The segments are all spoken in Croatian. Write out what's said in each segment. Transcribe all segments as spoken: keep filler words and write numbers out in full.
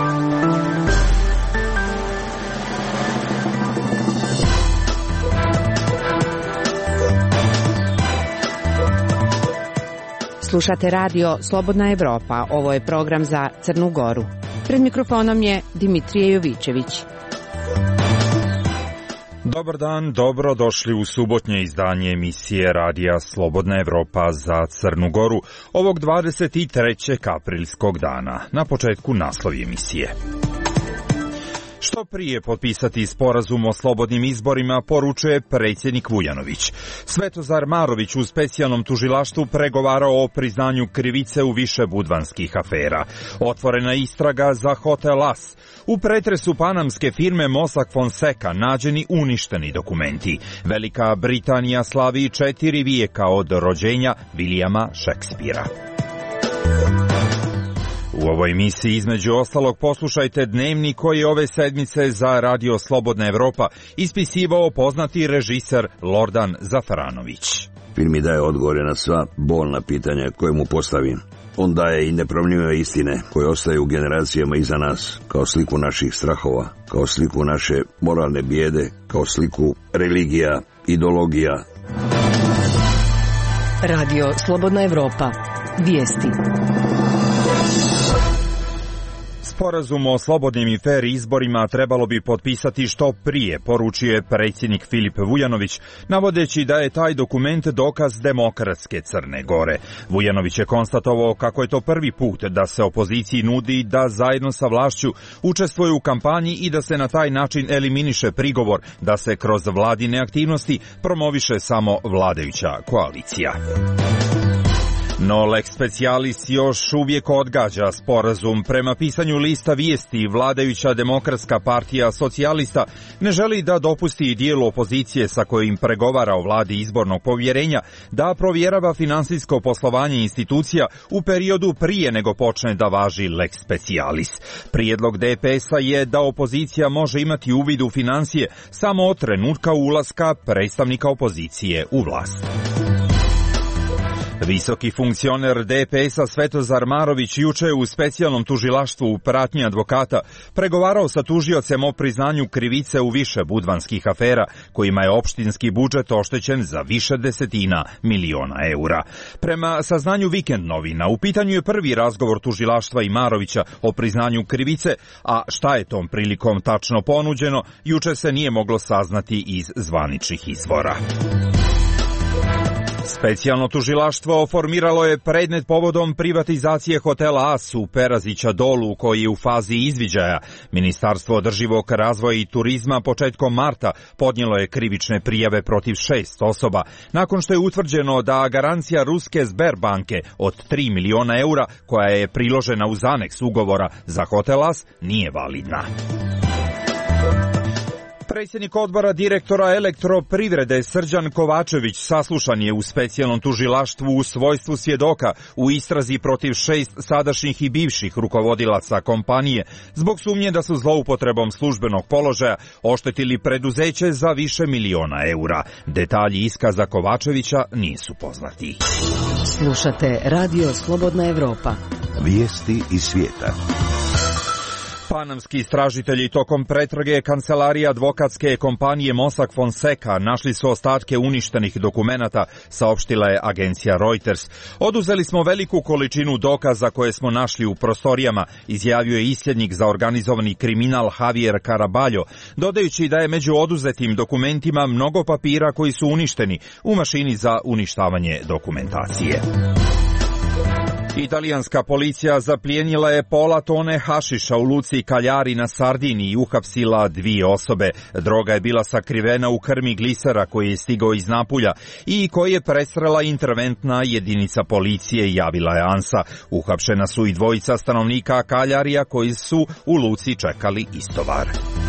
Slušate radio Slobodna Evropa. Ovo je program za Crnu Goru. Pred mikrofonom je Dimitrije Jovićević. Dobar dan, dobro došli u subotnje izdanje emisije radija Slobodna Evropa za Crnu Goru ovog dvadeset trećeg aprilskog dana. Na početku naslovi emisije. Što prije potpisati sporazum o slobodnim izborima, poručuje predsjednik Vujanović. Svetozar Marović u specijalnom tužilaštvu pregovarao o priznanju krivice u više budvanskih afera. Otvorena istraga za Hotel As. U pretresu panamske firme Mossack Fonseca nađeni uništeni dokumenti. Velika Britanija slavi četiri vijeka od rođenja Vilijama Šekspira. U ovoj emisiji između ostalog poslušajte dnevnik koji je ove sedmice za radio Slobodna Evropa ispisivao poznati režiser Lordan Zafaranović. Film mi daje odgovore na sva bolna pitanja koje mu postavim. On daje i nepromjenjive istine koje ostaju u generacijama iza nas, kao sliku naših strahova, kao sliku naše moralne bijede, kao sliku religija, ideologija. Radio Slobodna Evropa. Vijesti. Sporazum o slobodnim i fer izborima trebalo bi potpisati što prije, poručuje predsjednik Filip Vujanović, navodeći da je taj dokument dokaz demokratske Crne Gore. Vujanović je konstatovao kako je to prvi put da se opoziciji nudi da zajedno sa vlašću učestvuje u kampanji i da se na taj način eliminiše prigovor da se kroz vladine aktivnosti promoviše samo vladajuća koalicija. No lex specialis još uvijek odgađa sporazum. Prema pisanju lista vijesti, vladajuća Demokratska partija socijalista ne želi da dopusti dijelu opozicije sa kojim pregovara o vladi izbornog povjerenja da provjerava finansijsko poslovanje institucija u periodu prije nego počne da važi lex specialis. Prijedlog D P S-a je da opozicija može imati uvid u financije samo od trenutka ulaska predstavnika opozicije u vlast. Visoki funkcioner D P S-a Svetozar Marović juče u specijalnom tužilaštvu u pratnji advokata pregovarao sa tužiocem o priznanju krivice u više budvanskih afera, kojima je opštinski budžet oštećen za više desetina miliona eura. Prema saznanju Vikend novina, u pitanju je prvi razgovor tužilaštva i Marovića o priznanju krivice, a šta je tom prilikom tačno ponuđeno, juče se nije moglo saznati iz zvaničnih izvora. Specijalno tužilaštvo formiralo je predmet povodom privatizacije hotela As u Perazića Dolu, koji je u fazi izviđaja. Ministarstvo održivog razvoja i turizma početkom marta podnijelo je krivične prijave protiv šest osoba, nakon što je utvrđeno da garancija ruske Sberbanke od tri miliona eura, koja je priložena uz aneks ugovora za hotel As, nije validna. Predsjednik odbora direktora Elektroprivrede Srđan Kovačević saslušan je u specijalnom tužilaštvu u svojstvu svjedoka u istrazi protiv šest sadašnjih i bivših rukovodilaca kompanije zbog sumnje da su zloupotrebom službenog položaja oštetili preduzeće za više miliona eura. Detalji iskaza Kovačevića nisu poznati. Slušate Radio Slobodna Evropa. Vijesti iz svijeta. Panamski istražitelji tokom pretrage kancelarije advokatske kompanije Mossack Fonseca našli su ostatke uništenih dokumenata, saopštila je agencija Reuters. Oduzeli smo veliku količinu dokaza koje smo našli u prostorijama, izjavio je isljednik za organizovani kriminal Javier Caraballo, dodajući da je među oduzetim dokumentima mnogo papira koji su uništeni u mašini za uništavanje dokumentacije. Italijanska policija zaplijenila je pola tone hašiša u luci Cagliari na Sardiniji i uhapsila dvije osobe. Droga je bila sakrivena u krmi glisera koji je stigao iz Napulja i koji je presrela interventna jedinica policije, javila je ANSA. Uhapšena su i dvojica stanovnika Cagliarija koji su u luci čekali istovar.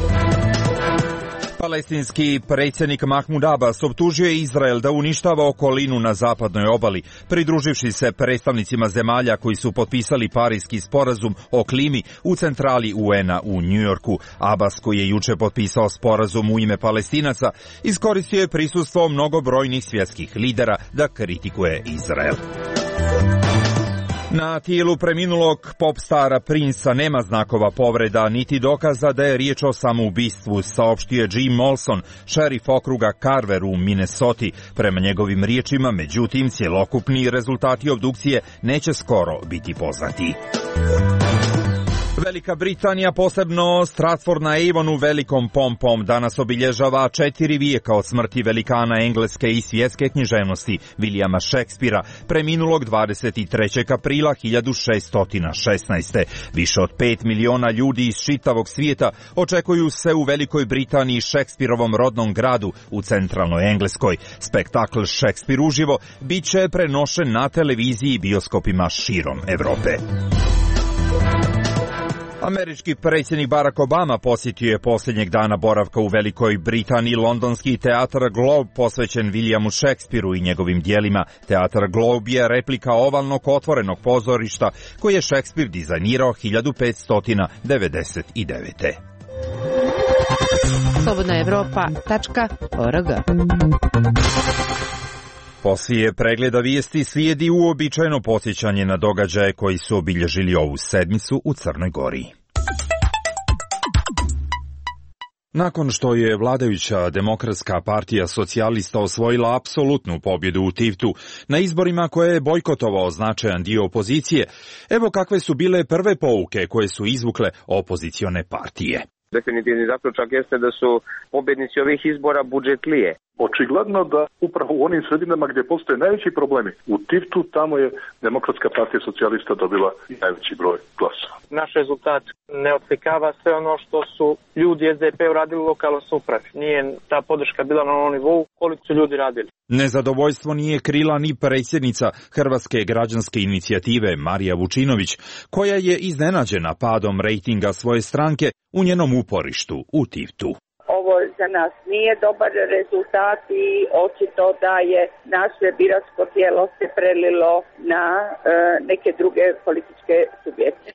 Palestinski predsjednik Mahmud Abbas optužio je Izrael da uništava okolinu na zapadnoj obali, pridruživši se predstavnicima zemalja koji su potpisali Pariski sporazum o klimi u centrali U N-a u Njujorku. Abbas, koji je juče potpisao sporazum u ime Palestinaca, iskoristio je prisustvo mnogobrojnih svjetskih lidera da kritikuje Izrael. Na tijelu preminulog pop stara Princa nema znakova povreda niti dokaza da je riječ o samoubistvu, saopštio Jim Molson, šerif okruga Carver u Minnesoti. Prema njegovim riječima, međutim, cjelokupni rezultati obdukcije neće skoro biti poznati. Velika Britanija, posebno Stratford na Avonu, velikom pompom danas obilježava četiri vijeka od smrti velikana engleske i svjetske književnosti Williama Shakespearea, preminulog dvadeset trećeg aprila hiljadu šeststo šesnaeste. Više od pet miliona ljudi iz čitavog svijeta očekuju se u Velikoj Britaniji Shakespearovom rodnom gradu u centralnoj Engleskoj. Spektakl Shakespeare uživo bit će prenošen na televiziji i bioskopima širom Europe. Američki predsjednik Barack Obama posjetio je posljednjeg dana boravka u Velikoj Britaniji londonski teatar Globe posvećen Williamu Shakespeareu i njegovim dijelima. Teatar Globe je replika ovalnog otvorenog pozorišta koje je Shakespeare dizajnirao hiljadu petsto devedeset devete. slobodna evropa tačka org. Poslije pregleda vijesti slijedi uobičajeno podsjećanje na događaje koji su obilježili ovu sedmicu u Crnoj Gori. Nakon što je vladajuća Demokratska partija socijalista osvojila apsolutnu pobjedu u Tivtu na izborima koje je bojkotovao značajan dio opozicije, evo kakve su bile prve pouke koje su izvukle opozicione partije. Definitivni zaključak jeste da su pobjednici ovih izbora budžetlije. Očigledno da upravo u onim sredinama gdje postoje najveći problemi, u Tivtu, tamo je Demokratska partija socijalista dobila najveći broj glasova. Naš rezultat ne odslikava sve ono što su ljudi es de pe uradili u lokalnoj samoupravi. Nije ta podrška bila na onom nivou koliko su ljudi radili. Nezadovoljstvo nije krila ni predsjednica Hrvatske građanske inicijative Marija Vučinović, koja je iznenađena padom rejtinga svoje stranke u njenom uporištu u Tivtu. Ovo za nas nije dobar rezultat i očito da je naše biračko tijelo se prelilo na e, neke druge političke subjekte.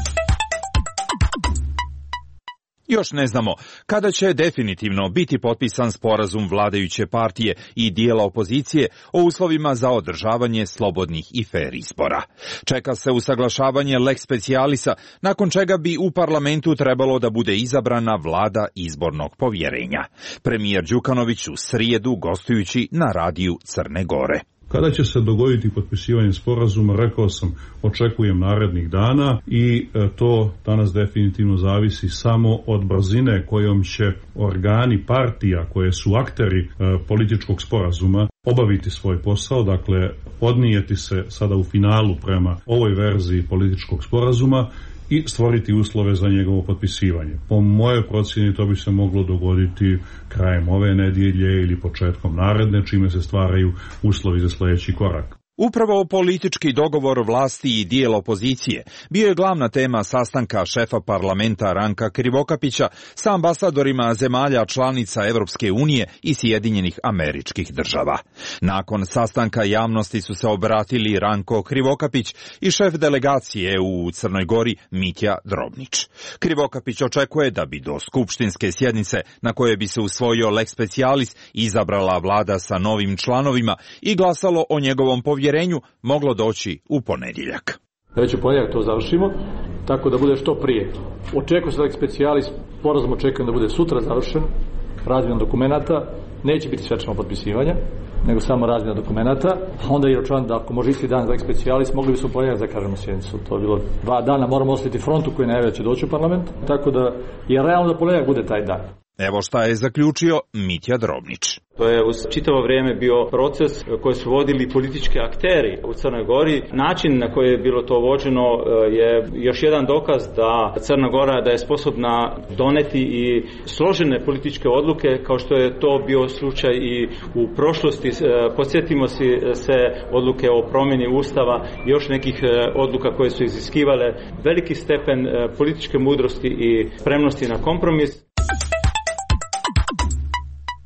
Još ne znamo kada će definitivno biti potpisan sporazum vladajuće partije i dijela opozicije o uslovima za održavanje slobodnih i fer izbora. Čeka se usaglašavanje lex specialisa, nakon čega bi u parlamentu trebalo da bude izabrana vlada izbornog povjerenja. Premijer Đukanović u srijedu gostujući na radiju Crne Gore. Kada će se dogoditi potpisivanje sporazuma, rekao sam, očekujem narednih dana i to danas definitivno zavisi samo od brzine kojom će organi partija koje su akteri političkog sporazuma obaviti svoj posao, dakle odnijeti se sada u finalu prema ovoj verziji političkog sporazuma i stvoriti uslove za njegovo potpisivanje. Po mojoj procjeni to bi se moglo dogoditi krajem ove nedjelje ili početkom naredne, čime se stvaraju uslovi za sljedeći korak. Upravo politički dogovor vlasti i dijel opozicije bio je glavna tema sastanka šefa parlamenta Ranka Krivokapića sa ambasadorima zemalja članica Europske unije i Sjedinjenih Američkih Država. Nakon sastanka javnosti su se obratili Ranko Krivokapić i šef delegacije u Crnoj Gori Mitja Drobnić. Krivokapić očekuje da bi do skupštinske sjednice na kojoj bi se usvojio lex specialis izabrala vlada sa novim članovima i glasalo o njegovom povjerenju vjerenju moglo doći u ponedjeljak. Već u ponedjeljak to završimo, tako da bude što prije. Očekujem se lex specialis, sporazum očekujem da bude sutra završen, razmjena dokumenata, neće biti svečano potpisivanja, nego samo razmjena dokumenata. Onda je računam da ako može isti dan lex specialis, mogli bi se u ponedjeljak zakažemo sjednicu. To je bilo dva dana, moramo ostaviti frontu koji najavlja će doći u parlament, tako da je realno da ponedjeljak bude taj dan. Evo šta je zaključio Mitja Drobnić. To je uz čitavo vrijeme bio proces koji su vodili politički akteri u Crnoj Gori. Način na koji je bilo to vođeno je još jedan dokaz da Crna Gora da je sposobna doneti i složene političke odluke kao što je to bio slučaj i u prošlosti. Podsjetimo si se odluke o promjeni Ustava i još nekih odluka koje su iziskivale veliki stepen političke mudrosti i spremnosti na kompromis.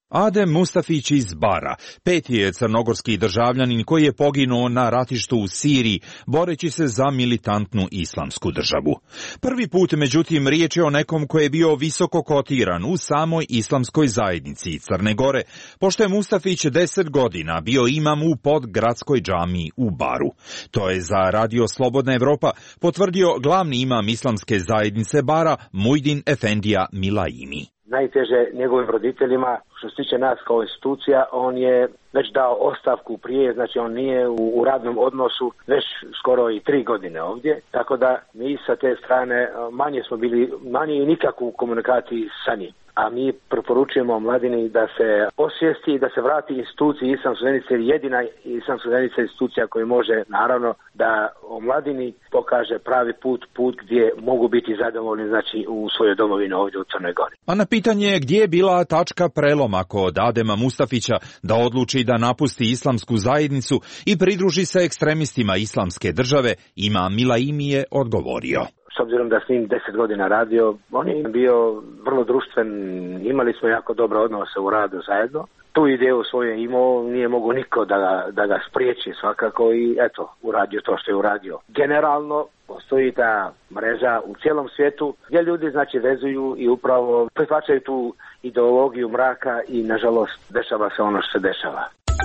Adem Mustafić iz Bara, peti je crnogorski državljanin koji je poginuo na ratištu u Siriji, boreći se za militantnu islamsku državu. Prvi put, međutim, riječ je o nekom koji je bio visoko kotiran u samoj islamskoj zajednici Crne Gore, pošto je Mustafić deset godina bio imam u podgradskoj džamiji u Baru. To je za Radio Slobodna Evropa potvrdio glavni imam islamske zajednice Bara, Mujdin Efendija Milaimi. Najteže njegovim roditeljima, što se tiče nas kao institucija, on je već dao ostavku prije, znači on nije u, u radnom odnosu već skoro i tri godine ovdje, tako da mi sa te strane manje smo bili, manje i nikako u komunikaciji sa njim. A mi preporučujemo mladini da se osvijesti i da se vrati instituciji islamske zajednice, jer jedina islamska zajednica institucija koja može, naravno, da o mladini pokaže pravi put, put gdje mogu biti zadovoljni, znači u svojoj domovini ovdje u Crnoj Gori. A na pitanje gdje je bila tačka preloma kod Adema Mustafića da odluči da napusti islamsku zajednicu i pridruži se ekstremistima islamske države, imam Milaimi je odgovorio. S obzirom da s njim deset godina radio, on je bio vrlo društven, imali smo jako dobre odnose u radu zajedno. Tu ideju svoju imao, nije mogo niko da ga, da ga spriječi svakako i eto, uradio to što je uradio. Generalno postoji ta mreža u cijelom svijetu gdje ljudi znači vezuju i upravo prihvaćaju tu ideologiju mraka i nažalost dešava se ono što se dešava.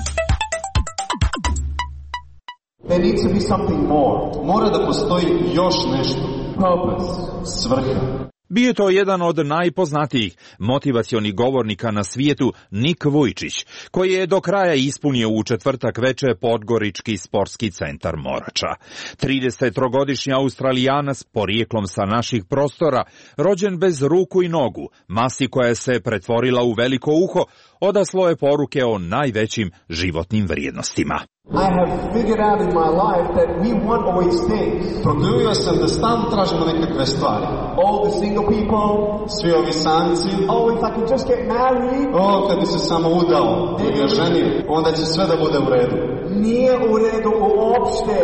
There needs to be something more. Mora da postoji još nešto. Purpose. Svrha. Bio je to jedan od najpoznatijih motivacionih govornika na svijetu, Nik Vujčić, koji je do kraja ispunio u četvrtak veče Podgorički sportski centar Morača. tridesettrogodišnji Australijanac, porijeklom sa naših prostora, rođen bez ruku i nogu, masi koja se pretvorila u veliko uho, odaslo je poruke o najvećim životnim vrijednostima. I have figured out in my life that we want always things. Produvio sam da stalno tražimo nekakve stvari. All the single people, svi ovi samci. Oh, if I could just get married. Oh, kad bi se samo udao ili oženio, onda će sve da bude u redu. Nije u redu uopšte.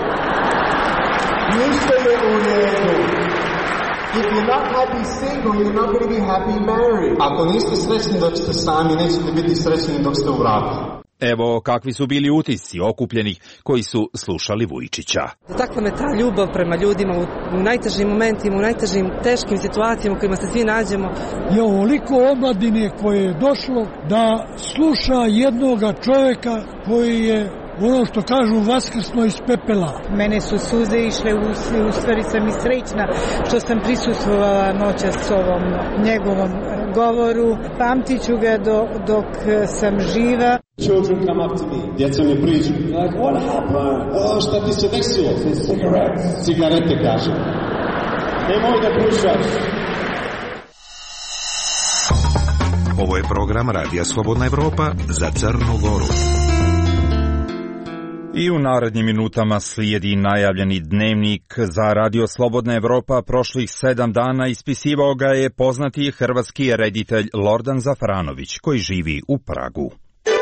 Ništa je u redu. If you're not happy single, you're not going to be happy married. Ako niste srećni dok ste sami, nećete biti srećni dok ste u braku. Evo kakvi su bili utisci okupljenih koji su slušali Vujčića. Takva me ta ljubav prema ljudima u, u najtežim momentima, u najtežim teškim situacijama u kojima se svi nađemo. Je ovoliko omladine koje je došlo da sluša jednoga čovjeka koji je ono što kažu vaskrsno iz pepela. Mene su suze išle, u, u stvari sam i srećna što sam prisustvovala noćas s ovom njegovom govoru. Pamtit ću ga do, dok sam živa. Children come up to me. Djeca mi priđu. Like, what happened? O, šta ti se desilo? Cigarette. Cigarete, kaže. Nemoj da pušaš. Ovo je program Radija Slobodna Evropa za Crnu Goru. I u narednim minutama slijedi najavljeni dnevnik za Radio Slobodna Evropa. Prošlih sedam dana ispisivao ga je poznati hrvatski reditelj Lordan Zafranović, koji živi u Pragu.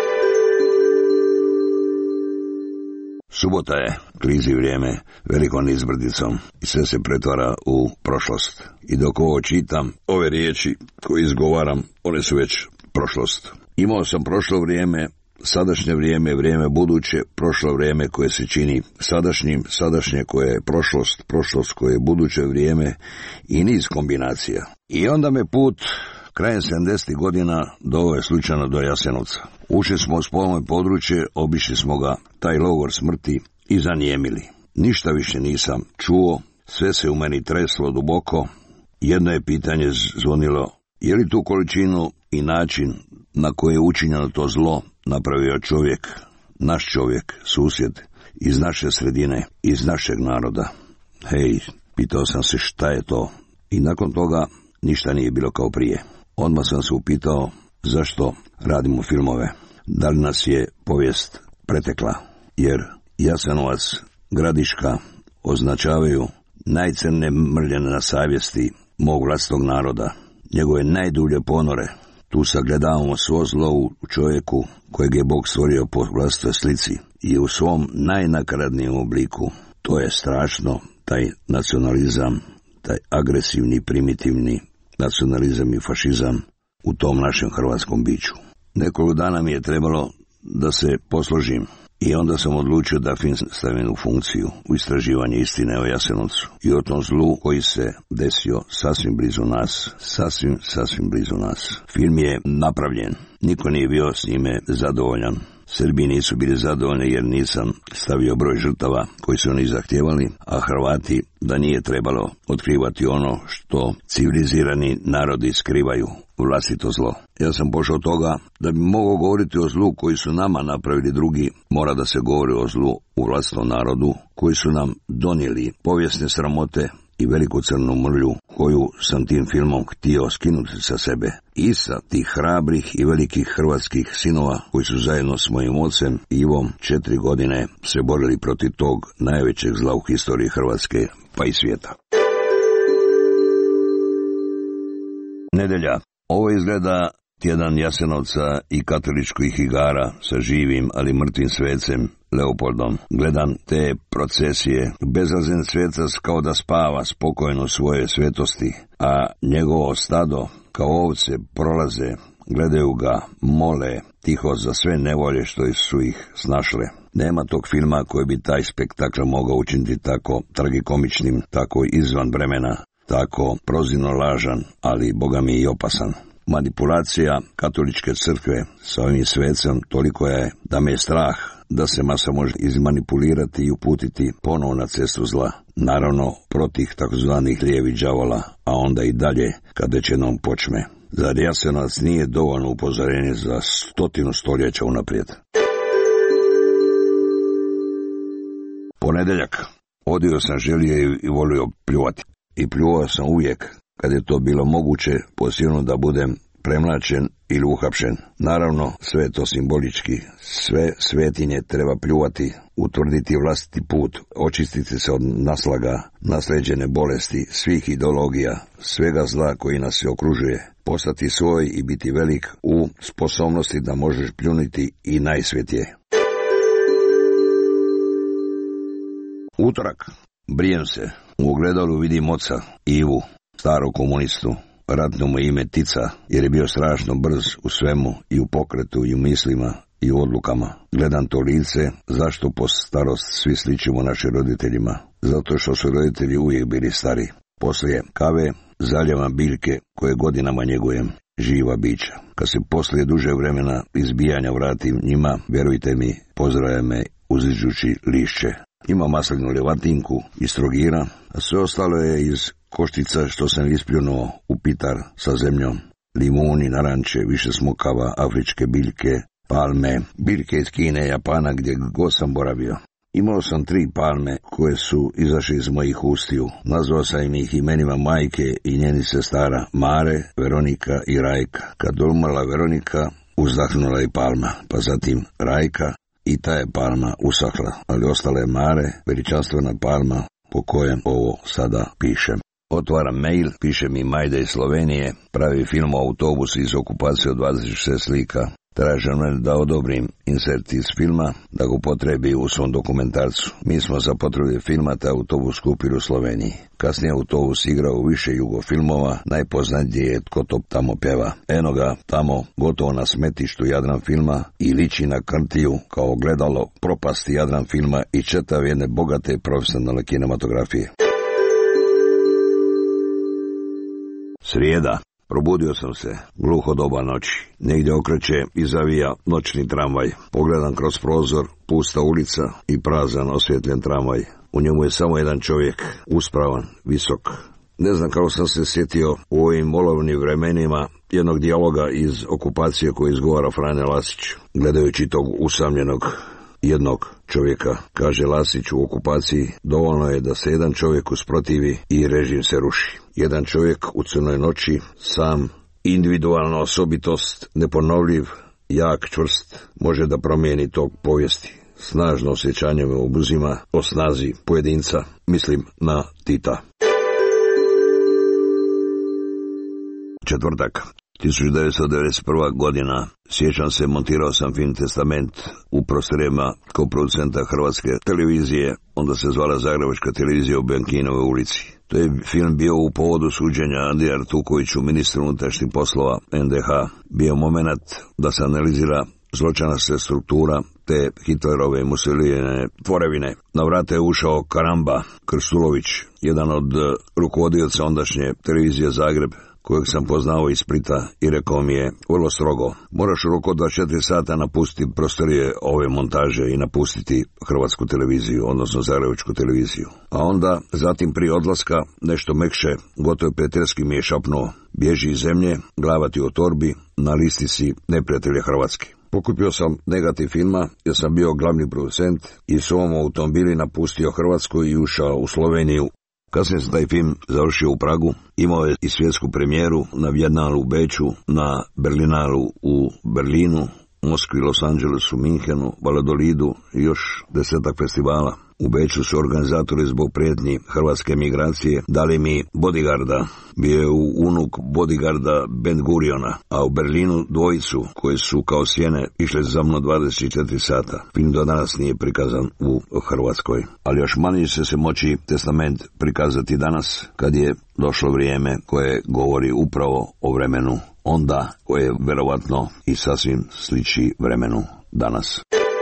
Subota je, klizi vrijeme velikom izbrdicom i sve se pretvara u prošlost. I dok ovo čitam, ove riječi koje izgovaram, one su već prošlost. Imao sam prošlo vrijeme, sadašnje vrijeme, vrijeme buduće, prošlo vrijeme koje se čini sadašnjim, sadašnje koje je prošlost, prošlost koje je buduće vrijeme i niz kombinacija. I onda me put krajem sedamdesetih godina doveo je slučajno do Jasenovca. Ušli smo u spolno područje, obišli smo ga, taj logor smrti, i zanijemili. Ništa više nisam čuo, sve se u meni treslo duboko. Jedno je pitanje zvonilo, je li tu količinu i način na koji je učinjeno to zlo napravio čovjek, naš čovjek, susjed, iz naše sredine, iz našeg naroda. Hej, pitao sam se šta je to, i nakon toga ništa nije bilo kao prije. Odmah sam se upitao zašto radimo filmove, da li nas je povijest pretekla, jer Jasenovac, Gradiška označavaju najcrnije mrljene na savjesti mog vlastnog naroda, njegove najdulje ponore. Tu sagledavamo svo zlo u čovjeku kojeg je Bog stvorio po vlastitoj slici i u svom najnakaradnijem obliku. To je strašno, taj nacionalizam, taj agresivni, primitivni nacionalizam i fašizam u tom našem hrvatskom biću. Nekoliko dana mi je trebalo da se posložim i onda sam odlučio da film stavim u funkciju, u istraživanje istine o Jasenovcu i o tom zlu koji se desio sasvim blizu nas, sasvim, sasvim blizu nas. Film je napravljen, niko nije bio s njime zadovoljan. Srbi nisu bili zadovoljni jer nisam stavio broj žrtava koji su oni zahtjevali, a Hrvati da nije trebalo otkrivati ono što civilizirani narodi skrivaju, vlastito zlo. Ja sam pošao od toga da bi mogao govoriti o zlu koji su nama napravili drugi, mora da se govori o zlu u vlastitom narodu koji su nam donijeli povijesne sramote i veliku crnu mrlju koju sam tim filmom htio skinuti sa sebe. I sa tih hrabrih i velikih hrvatskih sinova koji su zajedno s mojim ocem Ivom četiri godine se borili protiv tog najvećeg zla u historiji Hrvatske pa i svijeta. Nedelja. Ovo izgleda tjedan Jasenovca i katoličkih igara sa živim, ali mrtvim svecem Leopoldom. Gledam te procesije. Bezazlen svecac kao da spava spokojno svoje svetosti, a njegovo stado kao ovce prolaze, gledaju ga, mole tiho za sve nevolje što su ih snašle. Nema tog filma koji bi taj spektakl mogao učiniti tako tragikomičnim, tako izvan vremena, tako prozirno lažan, ali boga mi i opasan. Manipulacija katoličke crkve sa ovim svecem toliko je da me je strah da se masa može izmanipulirati i uputiti ponovo na cestu zla. Naravno, protiv takozvanih lijevih đavola, a onda i dalje kad već jednom počme. Zar Jasenovac nije dovoljno upozorenje za stotinu stoljeća unaprijed? Ponedeljak. Odio sam želio i volio pljuvati. I pljuvao sam uvijek kad je to bilo moguće, posebno da budem premlačen ili uhapšen. Naravno, sve je to simbolički. Sve svetinje treba pljuvati, utvrditi vlastiti put, očistiti se od naslaga, nasleđene bolesti, svih ideologija, svega zla koji nas se okružuje, postati svoj i biti velik u sposobnosti da možeš pljuniti i najsvetije. Utorak. Brijem se. U ogledalu vidim oca, Ivu, starog komunistu. Ratno mu ime Tica, jer je bio strašno brz u svemu, i u pokretu, i u mislima, i u odlukama. Gledam to lice, zašto po starost svi sličimo našim roditeljima? Zato što su roditelji uvijek bili stari. Poslije kave zaljevam biljke koje godinama njegujem, živa bića. Kad se poslije duže vremena izbijanja vratim njima, vjerujte mi, pozdravlja me uziđući lišće. Ima maslinu levatinku iz Trogira, a sve ostalo je iz koštica što sam ispljunuo u pitar sa zemljom. Limuni, naranče, više smokava, afričke biljke, palme, biljke iz Kine, Japana, gdje god sam boravio. Imao sam tri palme koje su izašle iz mojih ustiju. Nazvao sam ih imenima majke i njeni sestara, Mare, Veronika i Rajka. Kad umrla Veronika, uzdahnula je palma, pa zatim Rajka, i ta je palma usahla, ali ostala je Mare, veličanstvena palma po kojem ovo sada pišem. Otvaram mail, piše mi Majda iz Slovenije, pravi film o autobusu iz okupacije od dvadeset šest slika. Traže me da odobrim insert iz filma, da ga upotrebi u svom dokumentarcu. Mi smo za potrebe filma taj autobus kupili u Sloveniji. Kasnije autobus igrao u više jugofilmova, najpoznatiji je Tko to tamo pjeva. Eno ga tamo, gotovo na smetištu Jadran filma, i liči na krtiju kao gledalo propasti Jadran filma i četav jedne bogate profesionalne kinematografije. Srijeda. Probudio sam se, gluho doba noći. Negdje okreće i zavija noćni tramvaj. Pogledam kroz prozor, pusta ulica i prazan osvjetljen tramvaj. U njemu je samo jedan čovjek, uspravan, visok. Ne znam kako sam se sjetio u ovim olovnim vremenima jednog dijaloga iz okupacije koji izgovara Frane Lasić. Gledajući tog usamljenog jednog čovjeka, kaže Lasić u okupaciji, dovoljno je da se jedan čovjek usprotivi i režim se ruši. Jedan čovjek u crnoj noći, sam, individualna osobitost, neponovljiv, jak, čvrst, može da promijeni tog povijesti. Snažno osjećanje me obuzima o snazi pojedinca, mislim na Tita. Četvrtak. tisuću devetsto devedeset prva. godina. Sjećam se, montirao sam film Testament u prostorijama kao producenta Hrvatske televizije, onda se zvala Zagrebačka televizija u Bianchinovoj ulici. To je film bio u povodu suđenja Andriji Artukoviću, ministru unutrašnjih poslova en de ha. Bio moment da se analizira zločinačka struktura te Hitlerove i Mussolinijeve tvorevine. Na vrate je ušao Karamba Krstulović, jedan od rukovodioca ondašnje televizije Zagreb, kojeg sam poznao iz Splita, i rekao mi je vrlo strogo: moraš u roku dvadeset četiri sata napustiti prostorije ove montaže i napustiti Hrvatsku televiziju, odnosno Zagrebačku televiziju. A onda, zatim prije odlaska, nešto mekše, gotovo prijateljski mi je šapnuo: bježi iz zemlje, glava ti u torbi, na listi si neprijatelja Hrvatske. Pokupio sam negativ filma jer sam bio glavni producent i s ovom automobili napustio Hrvatsku i ušao u Sloveniju. Kasnije se taj film završio u Pragu, imao je i svjetsku premijeru na Bijenalu u Beču, na Berlinalu u Berlinu, Moskvi, Los Angelesu, Minhenu, Valladolidu i još desetak festivala. U Beču su organizatori zbog prijetnji hrvatske migracije dali mi bodyguarda, bio je unuk bodyguarda Ben Guriona, a u Berlinu dvojicu koji su kao sjene išle za mnom dvadeset četiri sata. Film do danas nije prikazan u Hrvatskoj, ali još manje će se moći Testament prikazati danas, kad je došlo vrijeme koje govori upravo o vremenu onda, koje verovatno i sasvim sliči vremenu danas.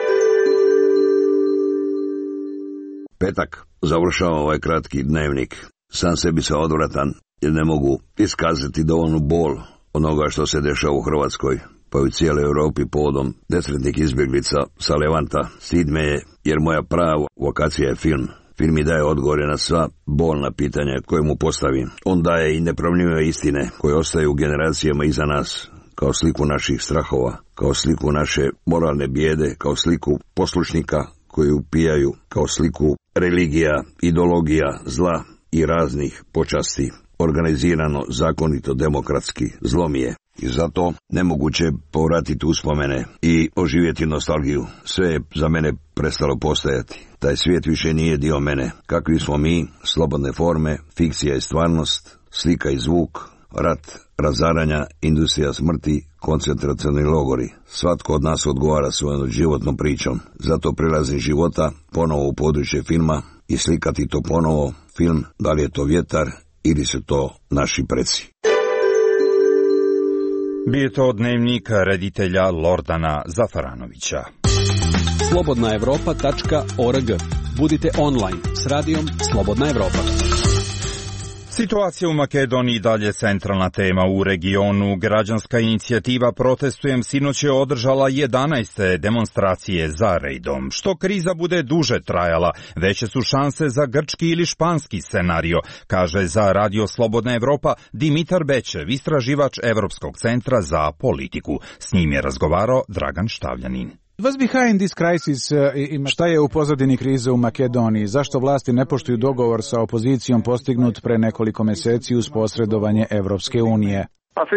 Petak. Završava ovaj kratki dnevnik. Sam sebi sam odvratan jer ne mogu iskazati dovoljnu bol onoga što se dešava u Hrvatskoj, pa i u cijeloj Europi povodom nesretnih izbjeglica sa Levanta. Stid me je jer moja prava vokacija je film. Film mi daje odgovore na sva bolna pitanja koje mu postavim. On daje i nepromjenjive istine koje ostaju generacijama iza nas, kao sliku naših strahova, kao sliku naše moralne bijede, kao sliku poslušnika koji upijaju, kao sliku religija, ideologija, zla i raznih počasti. Organizirano, zakonito, demokratski, zlom je. I zato nemoguće povratiti uspomene i oživjeti nostalgiju. Sve je za mene prestalo postojati. Taj svijet više nije dio mene. Kakvi smo mi, slobodne forme, fikcija i stvarnost, slika i zvuk, rat, razaranja, industrija smrti, koncentracioni logori. Svatko od nas odgovara svojom životnom pričom. Zato prilazim života ponovo u područje filma i slikati to ponovo. Film, da li je to vjetar ili su to naši preci. Bio to dnevnik reditelja Lordana Zafaranovića. slobodna evropa tačka org. Budite online s radijom Slobodna Evropa. Situacija u Makedoniji dalje centralna tema u regionu. Građanska inicijativa Protestujem sinoć je održala jedanaeste demonstracije za redom. Što kriza bude duže trajala, veće su šanse za grčki ili španski scenario, kaže za Radio Slobodna Evropa Dimitar Bečev, istraživač Evropskog centra za politiku. S njim je razgovarao Dragan Štavljanin. What's behind this crisis? Šta je u pozadini krize u Makedoniji? Zašto vlasti ne poštuju dogovor sa opozicijom postignut pre nekoliko mjeseci uz posredovanje Evropske unije?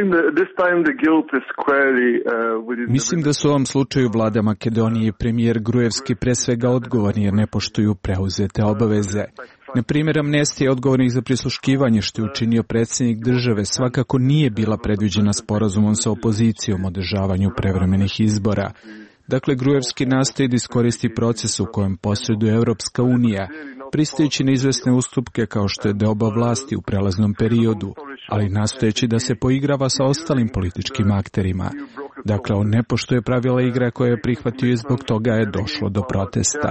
Mislim da su u ovom slučaju vlada Makedonije i premijer Grujevski pre svega odgovorni jer ne poštuju preuzete obaveze. Na primjer, amnestija odgovornih za prisluškivanje što je učinio predsjednik države svakako nije bila predviđena sporazumom sa opozicijom o održavanju prevremenih izbora. Dakle, Grujevski nastoji da iskoristi proces u kojem posreduje Europska unija, pristajući na izvesne ustupke kao što je deoba vlasti u prelaznom periodu, ali nastojeći da se poigrava sa ostalim političkim akterima. Dakle, on ne poštuje pravila igre koje je prihvatio i zbog toga je došlo do protesta.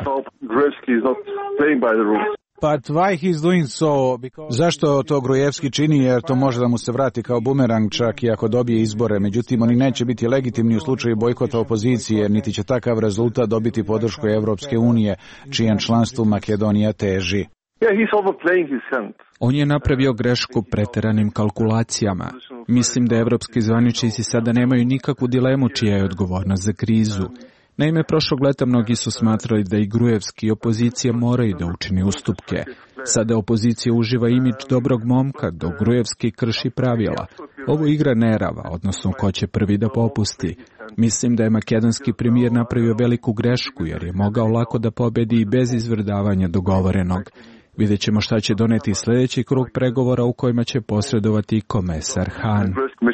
But why he's doing so? Zašto to Grujevski čini? Jer to može da mu se vrati kao bumerang čak i ako dobije izbore. Međutim, oni neće biti legitimni u slučaju bojkota opozicije, niti će takav rezultat dobiti podršku Evropske unije, čijem članstvu Makedonija teži. On je napravio grešku preteranim kalkulacijama. Mislim da evropski zvaničnici sada nemaju nikakvu dilemu čija je odgovornost za krizu. Naime, prošlog leta mnogi su smatrali da i Grujevski i opozicija moraju da učini ustupke. Sada opozicija uživa imidž dobrog momka, dok Grujevski krši pravila. Ovo igra nerava, odnosno ko će prvi da popusti. Mislim da je makedonski premijer napravio veliku grešku, jer je mogao lako da pobedi i bez izvrdavanja dogovorenog. Vidjet ćemo šta će doneti sljedeći krug pregovora u kojima će posredovati komesar Han.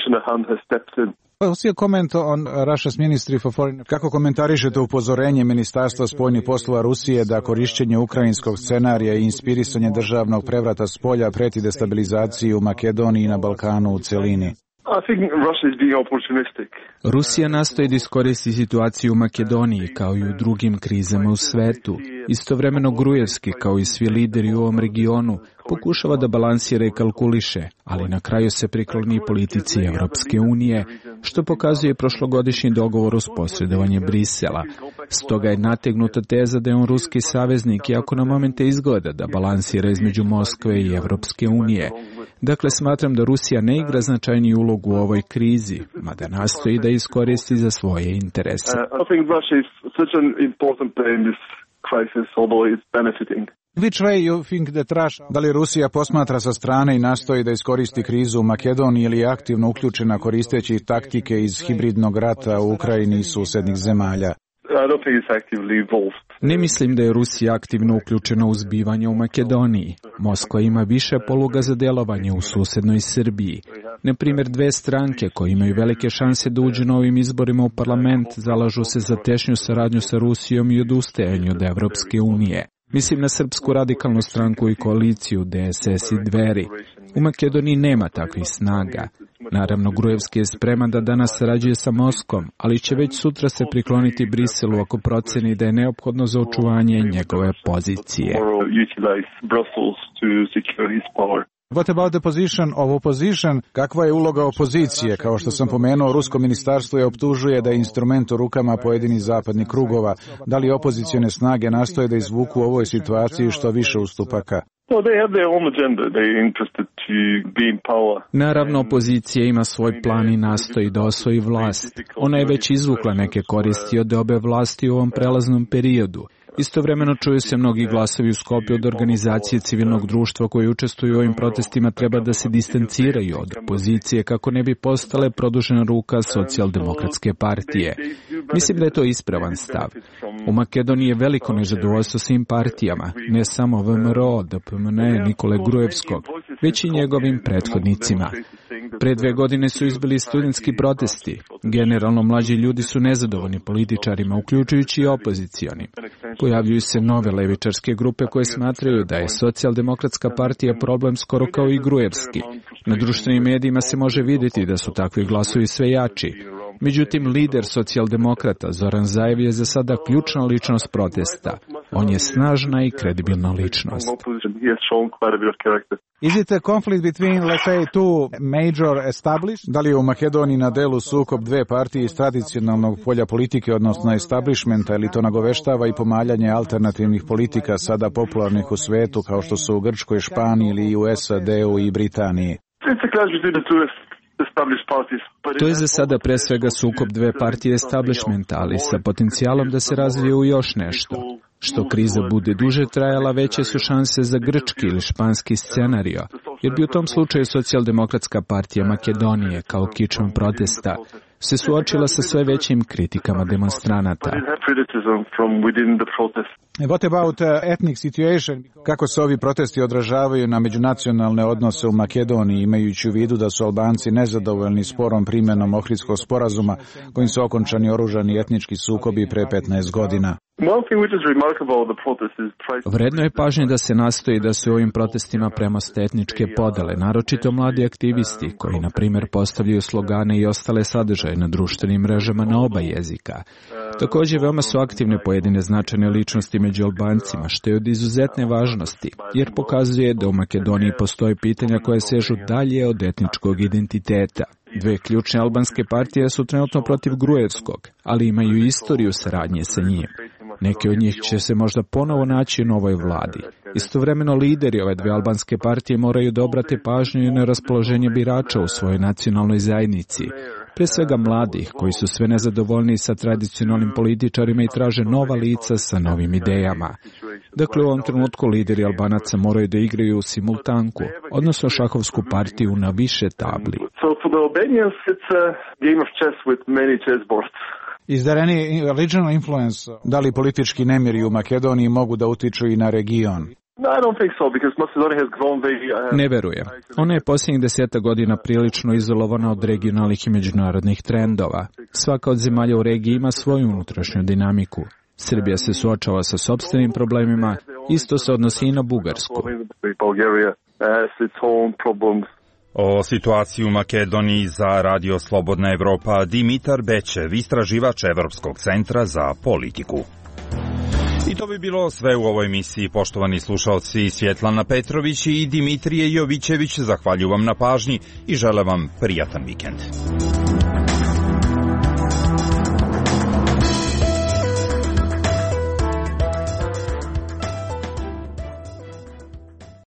Kako komentarišete upozorenje Ministarstva spoljnih poslova Rusije da korišćenje ukrajinskog scenarija i inspirisanje državnog prevrata s polja preti destabilizaciji u Makedoniji i na Balkanu u celini? Rusija nastoji da iskoristi situaciju u Makedoniji kao i u drugim krizama u svetu. Istovremeno Grujevski, kao i svi lideri u ovom regionu, pokušava da balansira i kalkuliše, ali na kraju se prikloni politici Evropske unije, što pokazuje prošlogodišnji dogovor uz posredovanje Brisela. Stoga je nategnuta teza da je on ruski saveznik, iako na momente izgleda da balansira između Moskve i Evropske unije. Dakle, smatram da Rusija ne igra značajniju ulogu u ovoj krizi, mada nastoji da iskoristi za svoje interese. Da li Rusija posmatra sa strane i nastoji da iskoristi krizu u Makedoniji ili je aktivno uključena koristeći taktike iz hibridnog rata u Ukrajini i susednih zemalja? Ne mislim da je Rusija aktivno uključena u zbivanje u Makedoniji. Moskva ima više poluga za delovanje u susednoj Srbiji. Na primjer, dve stranke koje imaju velike šanse da uđu na ovim izborima u parlament zalažu se za tešnju saradnju sa Rusijom i odustajanju od Evropske unije. Mislim na Srpsku radikalnu stranku i koaliciju D S S i Dveri. U Makedoniji nema takvih snaga. Naravno, Grujevski je spreman da danas sarađuje sa Moskvom, ali će već sutra se prikloniti Briselu ako proceni da je neophodno za očuvanje njegove pozicije. What about the position of opposition? Kakva je uloga opozicije? Kao što sam pomenuo, rusko ministarstvo je optužuje da je instrument u rukama pojedinih zapadnih krugova. Da li opozicione snage nastoje da izvuku u ovoj situaciji što više ustupaka? Naravno, opozicija ima svoj plan i nastoji da osvoji vlast. Ona je već izvukla neke koristi od obe vlasti u ovom prelaznom periodu. Istovremeno čuju se mnogi glasovi u Skopju od organizacije civilnog društva koje učestvuju u ovim protestima treba da se distanciraju od opozicije kako ne bi postale produžena ruka socijaldemokratske partije. Mislim da je to ispravan stav. U Makedoniji je veliko nezadovoljstvo svim partijama, ne samo V M R O, D P M N, Nikole Grujevskog, već i njegovim prethodnicima. Pre dve godine su izbili studentski protesti. Generalno mlađi ljudi su nezadovoljni političarima, uključujući i opozicioni. Pojavljuju se nove levičarske grupe koje smatraju da je socijaldemokratska partija problem skoro kao i Grujevski. Na društvenim medijima se može vidjeti da su takvi glasovi sve jači. Međutim, lider socijaldemokrata Zoran Zaev je za sada ključna ličnost protesta. On je snažna i kredibilna ličnost. Is it a conflict between, let's say, two major established? Da li je u Makedoniji na delu sukob dve partije iz tradicionalnog polja politike, odnosno establishmenta, ili to nagoveštava i pomaljanje alternativnih politika sada popularnih u svetu, kao što su u Grčkoj, Španiji ili u S A D-u i Britaniji? To je za sada pre svega sukob dve partije establishmenta, ali sa potencijalom da se razvije u još nešto. Što kriza bude duže trajala, veće su šanse za grčki ili španski scenario, jer bi u tom slučaju socijaldemokratska partija Makedonije, kao kičom protesta, se suočila sa sve većim kritikama demonstranata. What about uh, ethnic situation? Kako se ovi protesti odražavaju na međunacionalne odnose u Makedoniji, imajući u vidu da su Albanci nezadovoljni sporom primjenom Ohridskog sporazuma, kojim su okončani oružani etnički sukobi pre petnaest godina? Vredno je pažnje da se nastoji da se u ovim protestima premoste etničke podele, naročito mladi aktivisti koji, na primjer, postavljaju slogane i ostale sadržaje na društvenim mrežama na oba jezika. Također, veoma su aktivne pojedine značajne ličnosti među Albancima, što je od izuzetne važnosti, jer pokazuje da u Makedoniji postoje pitanja koje sežu dalje od etničkog identiteta. Dve ključne albanske partije su trenutno protiv Grujevskog, ali imaju istoriju saradnje sa njim. Neke od njih će se možda ponovo naći u novoj vladi. Istovremeno lideri ove dve albanske partije moraju da obrate pažnju i na raspoloženje birača u svojoj nacionalnoj zajednici. Pre svega mladih, koji su sve nezadovoljniji sa tradicionalnim političarima i traže nova lica sa novim idejama. Dakle, u ovom trenutku lideri Albanaca moraju da igraju simultanku, odnosno šahovsku partiju na više tabli. Is there any regional influence? Da li politički nemiri u Makedoniji mogu da utiču i na region? Ne verujem. Ona je posljednjih deseta godina prilično izolovana od regionalnih i međunarodnih trendova. Svaka od zemalja u regiji ima svoju unutrašnju dinamiku. Srbija se suočava sa sopstvenim problemima, isto se odnosi i na Bugarsku. O situaciji u Makedoniji za Radio Slobodna Evropa Dimitar Bećev, istraživač Evropskog centra za politiku. I to bi bilo sve u ovoj emisiji, poštovani slušalci. Svjetlana Petrović i Dimitrije Jovićević zahvaljujem vam na pažnji i želim vam prijatan vikend.